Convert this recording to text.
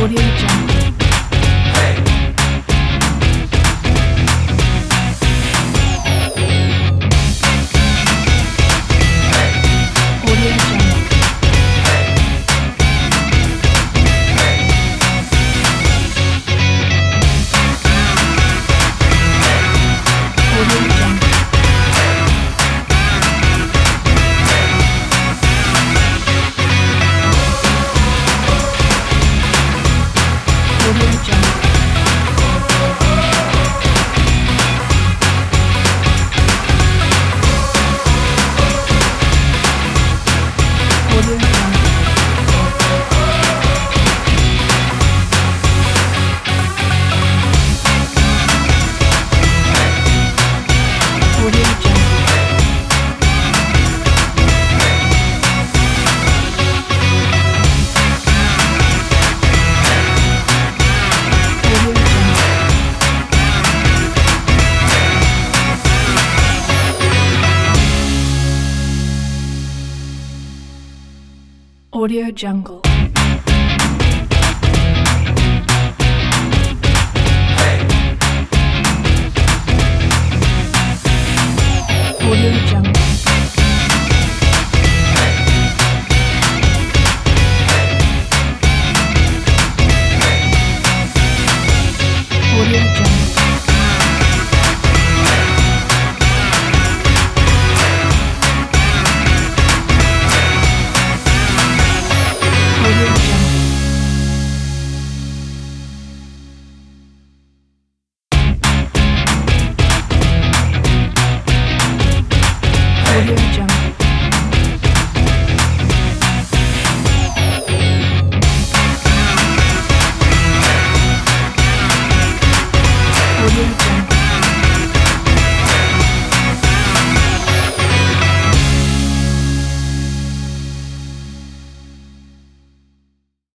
Audio Jungle. Audio Jungle. Audio Jungle. Audio Jungle. Audio Jungle. Audio Jungle. Audio Jungle. Audio Jungle. Audio Jungle. Audio Jungle. Audio Jungle. Audio Jungle. Audio